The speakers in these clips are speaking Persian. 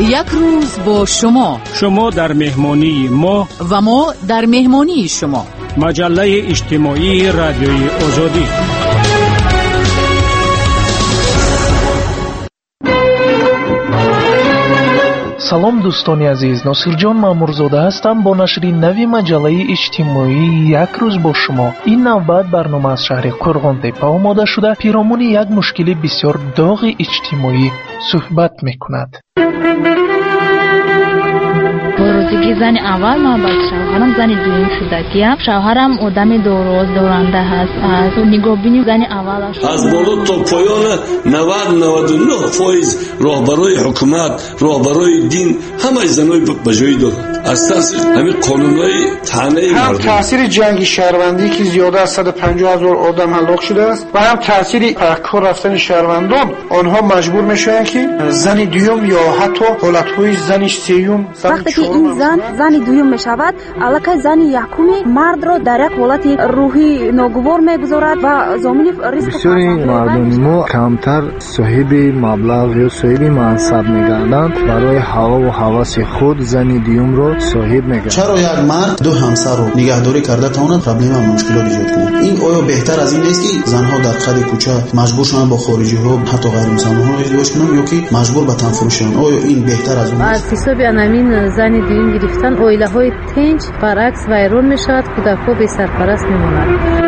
یک روز با شما در مهمانی ما و ما در مهمانی شما. مجله اجتماعی رادیوی آزادی. салом дӯстони азиз, носирҷон маъмурзода ҳастам бо нашри нави маҷаллаи иҷтимоӣ як рӯз бо шумо. ин навбат барнома аз шаҳри қурғонтепа омода шуда пиромони як мушкили бисёр доғи иҷтимоӣ суҳбат мекунад. روزی زن اول من با شوهرم زن دوم شدم. شوهرم آدم درست دورنده هست. از نگاه بینیم زن اولش از بالا تا پایان 90-99% راهبرای حکومت، راهبرای دین همه زنای به جای دارند. از ترس همین قانونای طعنه مردم. هم تاثیر جنگ شهروندی که زیاده از 150,000 آدم هلاک شده است و هم تاثیر پرکار رفتن شهروندان، آنها مجبور میشن که زن دوم یا حتی حالتهای زن سوم، وقتی که این زن دوم میشود، علاقه زن یکمی مرد را در یک حالت روحی ناگوار میگذارد و ضامن ریسک بسیاری مردم ما کمتر صاحب مبلغ یا صاحب منصب میگردند، برای هوا و هوس خود زن دوم را صاحب میگردند. چرا یک مرد دو همسر رو نگهداری کرده تواند پرابلم و مشکلات ایجاد کند؟ این آیا بهتر از این نیست که زنها در قد کوچه مجبور شوند با خارجی ها حتی غیر مسلمان ها ازدواج کنند یا که مجبور به تنفر شوند؟ آیا این بهتر از اون نیست؟ از حساب انامین زن دوم گرفتن اویله های تنج برعکس ویران میشود، کودک‌ها بی سرپرست میمانند.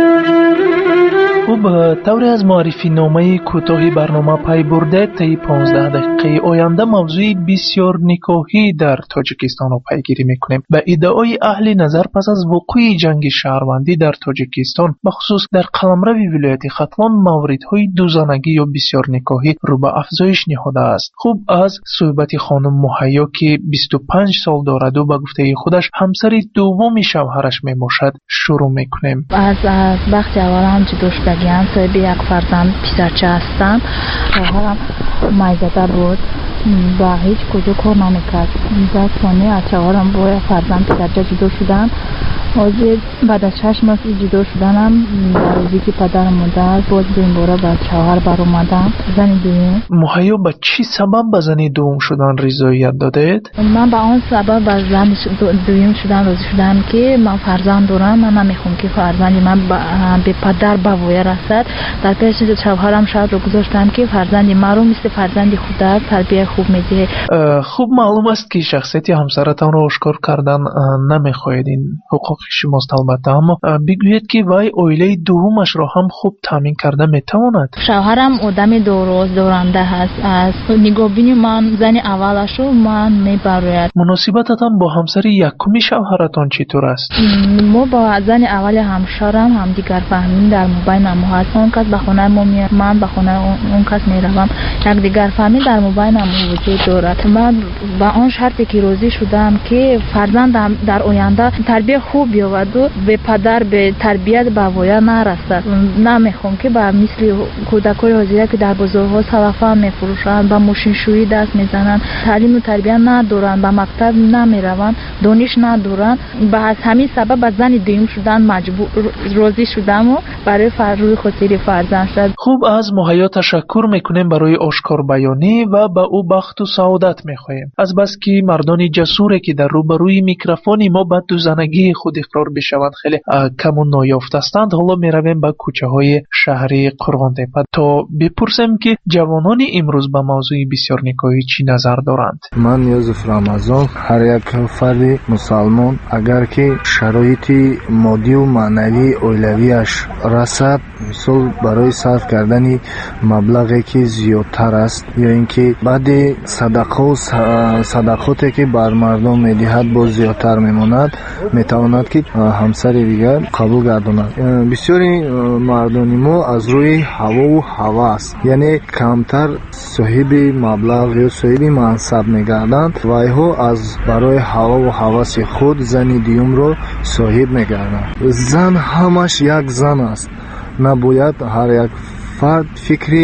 خوب، طوری از معرفی نامه کوتاهی برنامه پی برده طی 15 دقیقه آینده موضوع بسیار نکاحی در تاجیکستان را پیگیری میکنیم. به ادعای اهل نظر پس از وقوع جنگ شهروندی در تاجیکستان بخصوص در قلمرو ولایت ختلان موردهای دوزانگی یا بسیار نکاحی رو به افزایش نهاده است. خوب، از صحبت خانم مهیا که 25 سال دارد و به گفته خودش همسر دوم شوهرش میباشد شروع میکنیم. از وقت اول هم جدا شدگیم، صاحب یک فرزند پسرچه هستم. شوهرم مایزاده بود و هیچ کجا کار نمیکرد. بعد ثانی از شوهرم با یک فرزند پسرچه جدا شدم. بعد از 6 ماه جدا شدنم، در روزی که پدرم مرد باز این باره بعد شوهر بر اومدم زن دوم. مهیا به چی سبب به زن دوم شدن رضایت دادید؟ من به اون سبب به زن دوم شدن راضی شدم که من فرزند دارم. من نمیخوام که فرزندی من به پدر بویه رسد. در پیش شوهرم شاید رو گذاشتم که فرزندی من رو مثل فرزندی خود است تربیت خوب میده. خوب معلوم است که شخصیت همسرتان رو آشکار کردن نمیخواهید، این حقوق شماست البته، اما بگویید که وای اویله دومش را هم خوب تامین کرده میتواند. شوهرم آدم درست دورنده هست. از نگاه بینی من زن اولش رو من میبراید. مناسبتتان با همسر یکمی شوهرتان چطور است؟ ما با زن اول همسرم هم دیگر فهمیم در مبین ما هست. اون کس به خونه ما میاد، من به خونه اون کس میروم. یک دیگر فهمی در مبین ما وجود دارد. من با اون شرطی که راضی شدم که فرزندم در آینده تربیت خوب بیاورد و به پدر به تربیت بویه نرسد. نمیخوام که با مثل کودکای حاضره که در بازارها سلفا میفروشند، با ماشین شویی دست میزنند، تعلیم و تربیت ندارند، به مکتب نمیروند، دانش ندارند. به همین سبب از زن دوم شدن مجبور راضی شدم و برای روی خاطر فرزند شد. خوب، از مهیا تشکر میکنیم برای آشکار بیانی و به او بخت و سعادت میخواهیم. از بس که مردان جسوری که در روبروی میکروفون ما به دوزنگی خود اقرار بشوند خیلی کم و نایافته هستند. حالا میرویم به کوچه های شهری قرغانتپه تا بپرسیم که جوانان امروز به موضوع بسیار نکاحی چی نظر دارند. من یوسف رمضان، هر یک فرد مسلمان اگر که شرایط مادی و معنوی اولویش رسد، مثل برای صرف کردن مبلغی که زیادتر است یا اینکه بعد صدقه و صدقاتی که بر مردم میدهد با زیادتر میماند، میتواند که همسر دیگر قبول گرداند. بسیاری مردان ما از روی هوا و هوس، یعنی کمتر صاحب مبلغ یا صاحب منصب میگردند و اینها از برای هوا و هوس خود زن دوم را صاحب میگردند. زن همش یک زن است. نباید هر یک فرد فکری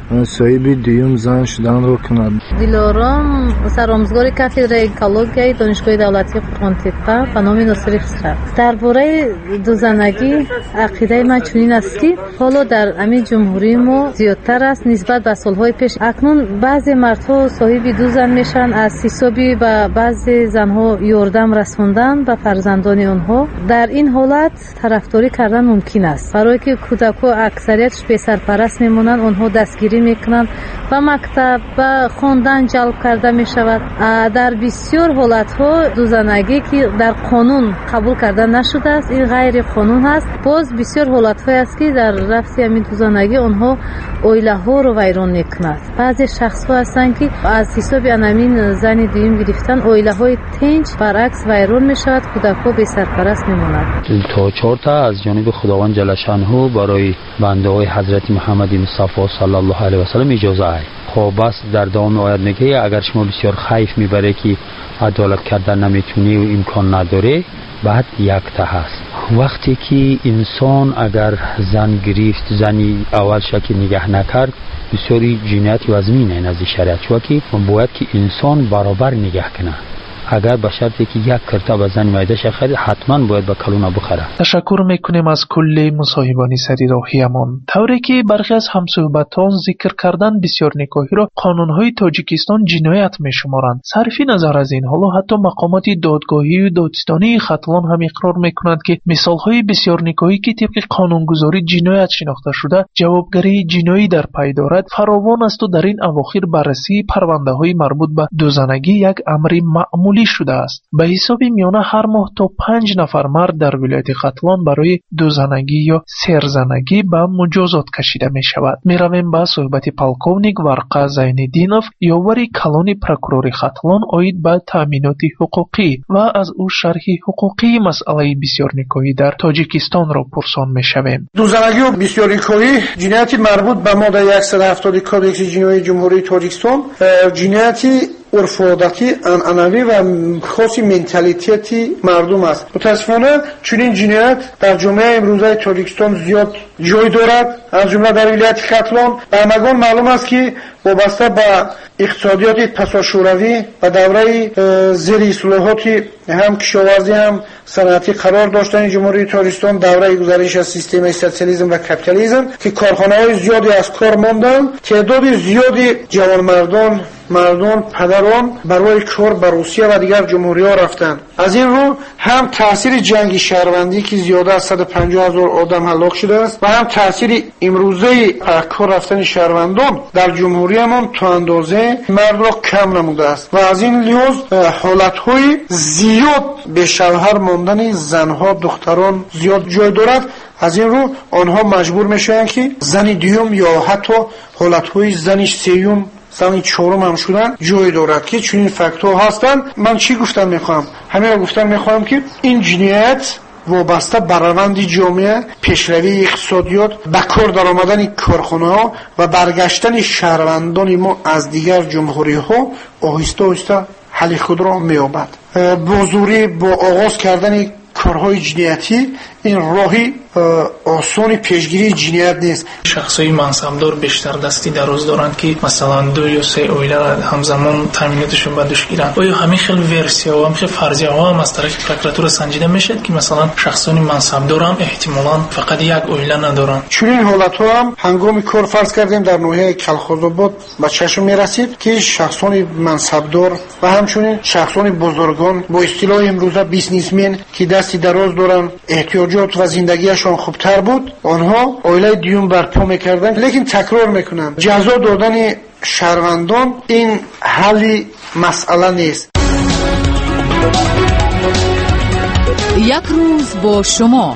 صاحب دوم زن شدن رو کند. دلارام سرآموزگار کاتدرای اکولوژی دانشگاه دولتی قرغن‌تپه به نام ناصر خسرو. درباره دوزنگی عقیده من چنین است که حالا در همین جمهوری ما زیادتر است نسبت به سالهای پیش. اکنون بعضی مردها صاحب دو زن میشن، از حسابی به بعضی زنها یاردم رسوندن به فرزندان آنها. در این حالت طرفداری کردن ممکن است، برای که کودک‌ها اکثریتش به سرپرست میمونن، آنها دستگیری میکنن و مکتب و خواندن جلب کرده میشود. در بسیار حالت‌ها دوزنگی که در قانون قبول کرده نشده است، این غیر قانون است. باز بسیار حالت‌های است که در رفت همین دوزنگی آنها اویله‌ها رو ویران میکنند. بعضی شخص‌ها هستند که از حساب همین زن دوم گرفتن اویله‌های تنج برعکس ویران میشود، کودک‌ها به سرپرست میمونند. تا 4 تا از جانب خداوند جل شانه برای بنده‌های حضرت محمد مصطفی صلی الله علیه و سلم اجازه است. خب بس در دوام آیات میگه اگر شما بسیار خیف میبره که عدالت کردن نمیتونی و امکان نداره، بعد یک تا هست. وقتی که انسان اگر زن گرفت، زنی اول شکی نگه نکرد، بسیاری جنایت و زمینه نزد شریعت، چون که باید که انسان برابر نگه کنه. اگر به شرطی که یک کرتاب زن مایدش خرید، حتما باید به کلونه بخره. تشکر میکنیم از کل مصاحبان سری راهیمان. طوری که برخی از همصحبتان ذکر کردن بسیار نکاحی را قانونهای تاجیکستان جنایت میشمارند. صرفی نظر از این حالا حتی مقامات دادگاهی و دادستانی ختلان هم اقرار میکنند که مثالهای بسیار نکاحی که طبق قانونگذاری جنایت شناخته شده جوابگری جنایی در پی دارد فراوان است و در این اواخر بررسی پرونده‌های مربوط به دوزنگی یک امر معمولی شده است. به حساب میانه هر ماه تا 5 نفر مرد در ولایت ختلان برای دوزنگی یا سرزنگی به مجازات کشیده می شود. می رویم به صحبت پالکونیک ورقه زین‌الدینов یاوری کلان پروکورور ختلان اوید به تامینات حقوقی و از او شرح حقوقی مسئله بسیار نکاحی در تاجیکستان را پرسان می شویم. دوزنگی و بسیار نکاحی جنایتی مربوط به ماده 170 کدکس جنایی جمهوری تاجیکستان، جنایتی عرف و عادتی عنعنوی و خاصی منتالیتی مردم است. متاسفانه چنین جنایت در جامعه امروزه تاجیکستان زیاد جای دارد، از جمله در ولایت ختلان. به همگان معلوم است که وابسته به اقتصادیات پساشوروی و دوره زیر اصلاحات هم کشاورزی هم صنعتی قرار داشتن جمهوری تاجیکستان، دوره گذشته از سیستم سوسیالیسم و کپیتالیسم که کارخانه‌های زیادی از کار ماندند، تعداد زیادی جوانمردان پدران برای کار به روسیه و دیگر جمهوری‌ها رفتند. از این رو هم تاثیر جنگ شهروندی که زیاده از 150,000 آدم هلاک شده است و هم تاثیر امروزه کار رفتن شهروندان در جمهوریمان تا اندازه مرد را کم نموده است و از این لحاظ حالت‌های زیاد به شوهر ماندن زنها دختران زیاد جای دارد. از این رو آنها مجبور میشن که زن دوم یا حتی حالت‌های زن سوم زن چهارم هم شدن جای دارد که چنین فاکتورها هستند. من چی گفتم میخوام؟ همین رو گفتم میخوام که این جنایت وابسته به روند جامعه، پیشروی اقتصادیات، به کار در آمدن کارخانه‌ها و برگشتن شهروندان ما از دیگر جمهوری‌ها آهسته آهسته حل خود را می‌یابد. با زوری با آغاز کردن کارهای جنایتی این راهی آسان پیشگیری جنایت نیست. شخصای منصبدار بیشتر دستی دراز دارند که مثلا 2 یا 3 اویله را همزمان تامیناتشون به دوش گیرند. آیا همین خیلی ورسیا و همین فرضیه ها هم از طرف پروکراتور سنجیده میشد که مثلا شخصانی منصبدار هم احتمالاً فقط یک اویله ندارند؟ چنین حالت‌ها هم هنگام کار فرض کردیم در ناحیه کلخوزآباد به چشم میرسید که شخصانی منصبدار و همچنین شخصانی بزرگان با اصطلاح امروزه بیزنسمن که دستی دراز دارند، احتیاجات و زندگیشان خوبتر بود، آنها اویله دیوم برپا میکردن. لیکن تکرار میکنم جزا دادن شهروندان این حل مسئله نیست. یک روز با شما.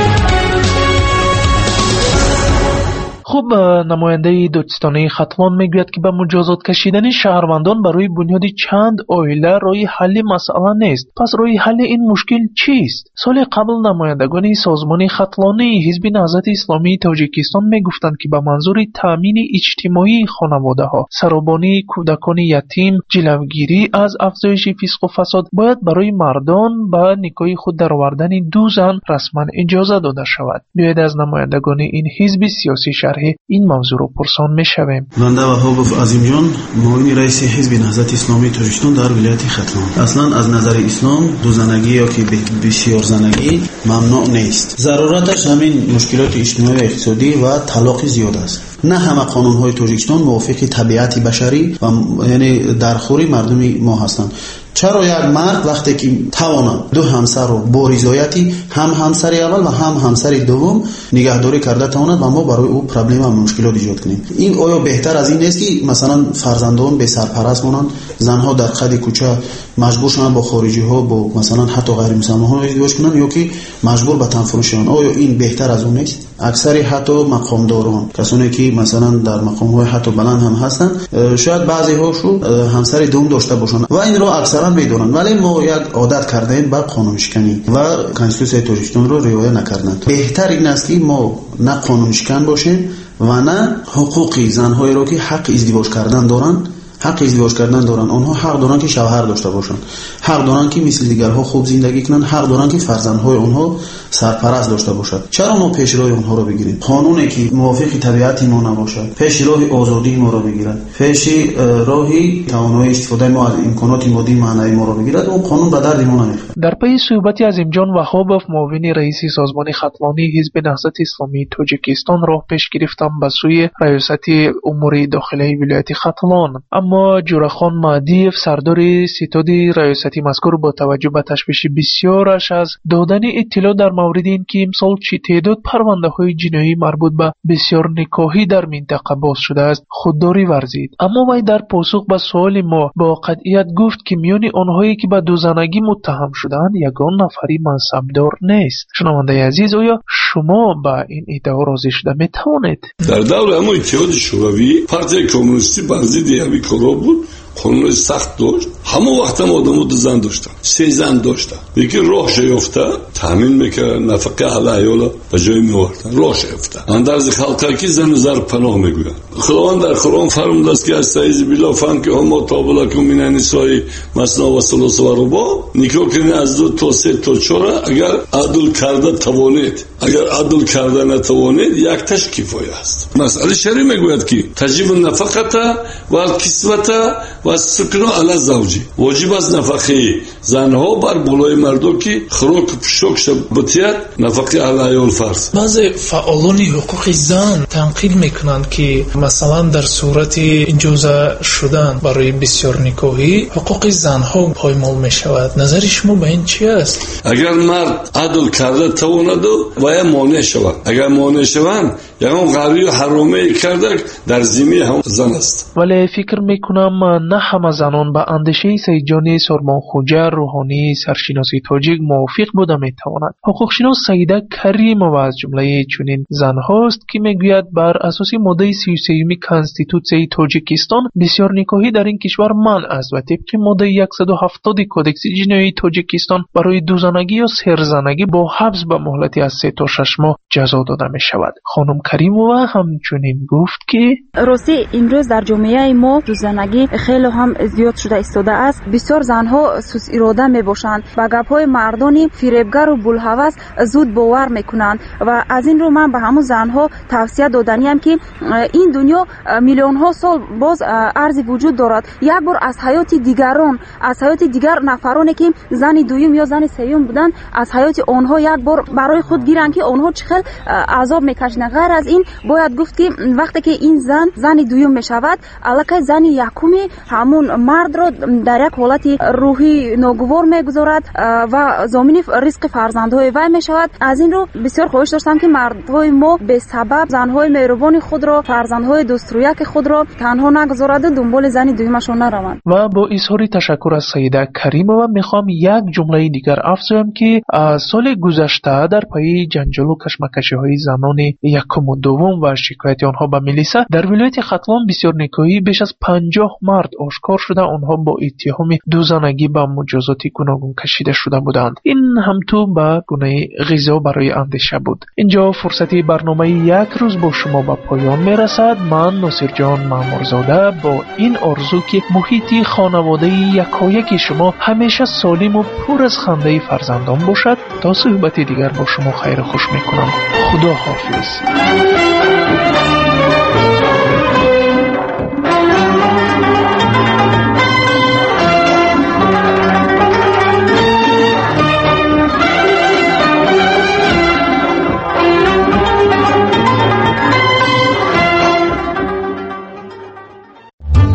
خب نماینده دادستانی ختلان میگوید که به مجازات کشیدن شهروندان برای بنیاد چند اویله راه حل مسئله نیست. پس راه حل این مشکل چیست؟ سال قبل نمایندگان سازمان ختلانی حزب نهضت اسلامی تاجیکستان میگفتند که به منظور تامین اجتماعی خانواده ها، سرابانی کودکان یتیم، جلوگیری از افزایش فسق و فساد باید برای مردان به نکاح خود درآوردن 2 زن رسما اجازه داده شود. بیاید از نمایندگان این حزب سیاسی شرح درباره این موضوع رو پرسان میشویم. بنده وهاب عظیم جان، معاون رئیس حزب نهضت اسلامی تاجیکستان در ولایت ختلان. اصلا از نظر اسلام دو زنگی یا که بسیار زنگی ممنوع نیست. ضرورتش همین مشکلات اجتماعی و اقتصادی و طلاق زیاد است. نه همه قانون‌های تاجیکستان موافق طبیعت بشری و یعنی درخوری مردم ما هستند. چرا یک مرد وقتی که توانم دو همسر رو با رضایتی هم همسر اول و هم همسر دوم نگهداری کرده تواند و ما برای او پرابلم و مشکلات ایجاد کنیم؟ این آیا بهتر از این نیست که مثلا فرزندان به سرپرست مانند، زنها در خد کوچه مجبور شوند با خارجی ها، با مثلا حتی غیر مسلمان ها ازدواج کنند یا که مجبور به تنفروش شوند؟ آیا این بهتر از اون نیست؟ اکثر حتی مقامداران، کسانی که مثلا در مقام های حتی بلند هم هستند، شاید بعضی هاشو همسر دوم داشته باشند و این رو اکثرا میدونن، ولی ما یک عادت کرده ایم به قانون شکنی و کنستیتوسیون تاجیکستان رو رعایت نکردن. بهتر این است که ما نه قانون شکن باشیم و نه حقوقی زنهایی رو که حق ازدواج کردن دارن آنها حق دارن که شوهر داشته باشن، حق دارن که مثل دیگرها خوب زندگی کنن، حق دارن که فرزندهای آنها سرپرست داشته باشد. چرا ما پیش راه آنها رو بگیریم؟ قانونی که موافق طبیعت ما نباشد پیش راه آزادی ما رو بگیرد، پیش راه توانایی استفاده ما از امکانات مادی معنوی ما رو بگیرد، اون قانون به درد ما نمیخوره. در پی صحبتی از عظیم وهابov معاون رئیس سازمان ختلانی حزب نهضت اسلامی تاجیکستان راه پیش گرفتم به سوی ریاست امور داخلی ولایت ختلان، اما جورخان مهدیف سردار ستاد ریاستی مذکور با توجه به تشویش بسیارش از دادن اطلاع در مورد این که امسال چه تعداد پرونده های جنایی مربوط به بسیار نکاحی در منطقه باز شده است خودداری ورزید. اما وی در پاسخ به سوال ما با قطعیت گفت که میان آنهایی که به دوزنگی متهم شدند یگان نفری منصبدار نیست. شنونده عزیز، آیا شما با این ادعا راضی شده می توانید؟ در دور همون اتحاد شوروی پارتی کمونیستی بر ضد همین کارا بود، قانون سخت داشت. همون وقت هم آدمو دو زن داشتن، 3 زن داشتن. یکی راهش یافته تامین میکردن، نفقه اهل عیالا به جای میوردن، راهش یافته. اندرز خلقی که زن و زر پناه میگویند. خداوند در قرآن فرموده است که استعیذ بالله فانکحوا ما طاب لکم من النساء مثنی و ثلاث و رباع، نکاح کنید از 2 تا 3 تا 4 اگر عدل کرده توانید. اگر عدل کرده نتوانید یک تاش کفایه است. مسئله شرعی میگوید که تجب النفقه و الکسوه و السکن علی الزوج، واجب از نفقه زنها بر بالای مردو که خوراک و پوشاکش بتیاد نفقه اهل عیال فرض. بعضی فعالان حقوق زن تنقیل میکنند که مثلا در صورت اجازه شدن برای بسیار نکاحی حقوق زنها پایمال میشود. نظر شما به این چی است؟ اگر مرد عدل کرده تواند و مانع شود، اگر مانع شوند یعنی غری و حرامی کرده در ذمه هم زن است. ولی فکر میکنم نه همه زنان به اندیشه سید جان سرمانخوجه روحانی سرشناس تاجیک موافق بوده میتواند. حقوقشناس سیده کریمووا از جمله چنین زنهاست که میگوید بر اساس ماده 33 کنستیتوسیون تاجیکستان بسیار نکاحی در این کشور منع است و طبق ماده 170 کدکس جنایی تاجیکستان برای دوزنگی یا سرزنگی با حبس به مهلتی از 3 تا 6 ماه جزا داده می شود. خانم کریمووا همچنین گفت که راستی امروز در جامعه ما دوزنگی خیلی هم زیاد شده ایستاده است. بسیار زنها سوس اراده می باشند و گپ‌های مردانی فریبگر و بولهوس زود باور میکنند و از این رو من به همون زنها توصیه دادنیم که این دنیا میلیون ها سال باز ارزی وجود دارد. یک بار از حیات دیگران، از حیات دیگر نفرانی که زن دوم یا زن سوم بودن، از حیات آنها یک بار برای خود گیرن که آنها چقدر عذاب میکشند. غیر از این باید گفت که وقتی که این زن دوم میشود الکی زن یکمی همون مرد را در یک حالت روحی ناگوار میگذارد و ضامن رزق فرزندهای وی میشود. از این رو بسیار خواهش داشتم که مردهای ما به سبب زنهای مهربان خود را، فرزندهای دوسترویک خود را تنها نگذارد و دنبال زن دومشان نروند. و با اظهار تشکر از سیده کریمووا میخوام یک جمله دیگر افزایم که سال گذشته در پی جنجال و کشمکشی های زنان یکم و دوم و شکایت آنها به ملیسا در ولایت ختلان بسیار نکاحی بیش از 50 مرد آشکار شده آنها با اتهام دوزنگی به مجازات گوناگون کشیده شده بودند. این هم تو به گونه غذا برای اندیشه بود. اینجا فرصتی برنامه یک روز با شما به پایان میرسد. من ناصر جان مامورزاده با این آرزو که محیط خانواده یکایک شما همیشه سالم و پر از خنده فرزندان باشد تا صحبت دیگر با شما خیر خوش میکنم. خدا حافظ.